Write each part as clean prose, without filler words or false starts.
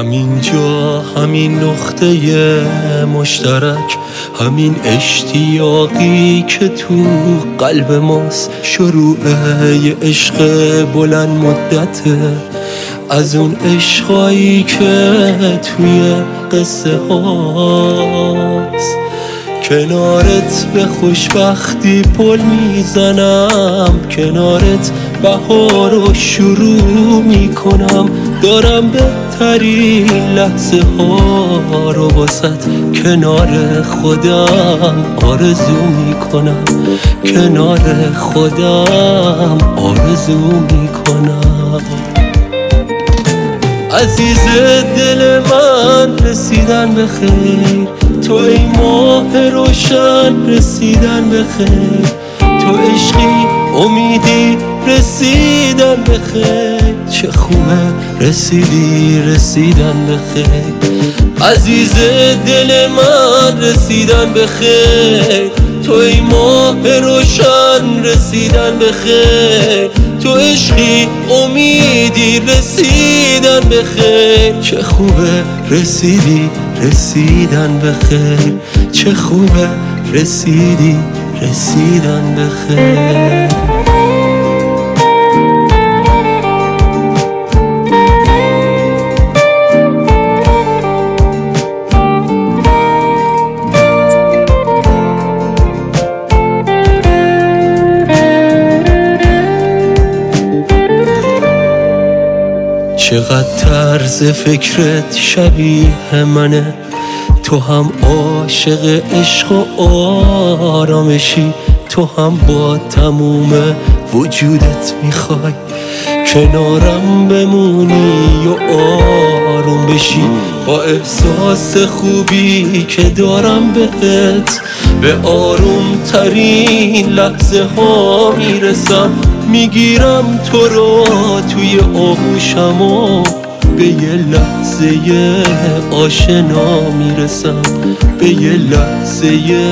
همینجا، همین نقطه مشترک، همین اشتیاقی که تو قلب ماست، شروع یه عشق بلند مدته، از اون عشقایی که توی قصه هاست. کنارت به خوشبختی پل میزنم، کنارت بهار رو شروع میکنم، دارم بهترین لحظه ها رو واسط کنار خودم آرزو میکنم، کنار خودم آرزو میکنم. عزیز دل من رسیدن به خیر، تو ای ماه روشن رسیدن به خیر، تو عشقی امیدی رسیدن به خیر، چه خوبه رسیدن به خیر. عزیز دل من رسیدن به خیر، تو ای ماه روشن رسیدن به خیر، تو عشقی امیدی رسیدن به خیر، چه خوبه رسیدن به خیر، چه خوبه رسیدن به خیر. چقدر طرز فکرت شبیه منه، تو هم عاشق عشق و آرامشی، تو هم با تموم وجودت میخوای کنارم بمونی و آروم بشی، با احساس خوبی که دارم بهت به آروم ترین لحظه ها میرسم، میگیرم تو رو توی آغوشم و به یه لحظه آشنا میرسم، به یه لحظه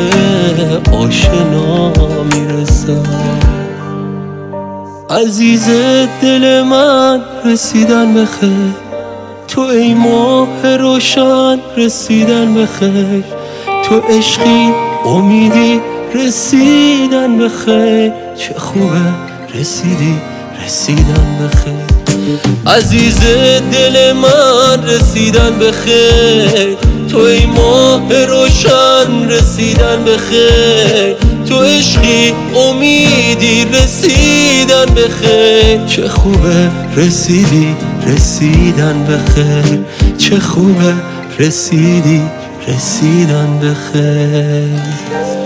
آشنا میرسم. عزیز دل من رسیدن به خیر، تو ای ماه روشن رسیدن به خیر، تو عشقی امیدی رسیدن به خیر، چه خوبه رسیدن به خیر. عزیز دل من رسیدن به خیر، تو ای ماه روشن رسیدن به خیر، تو عشقی امیدی رسیدن به خیر، چه خوبه رسیدن به خیر، چه خوبه رسیدن به خیر.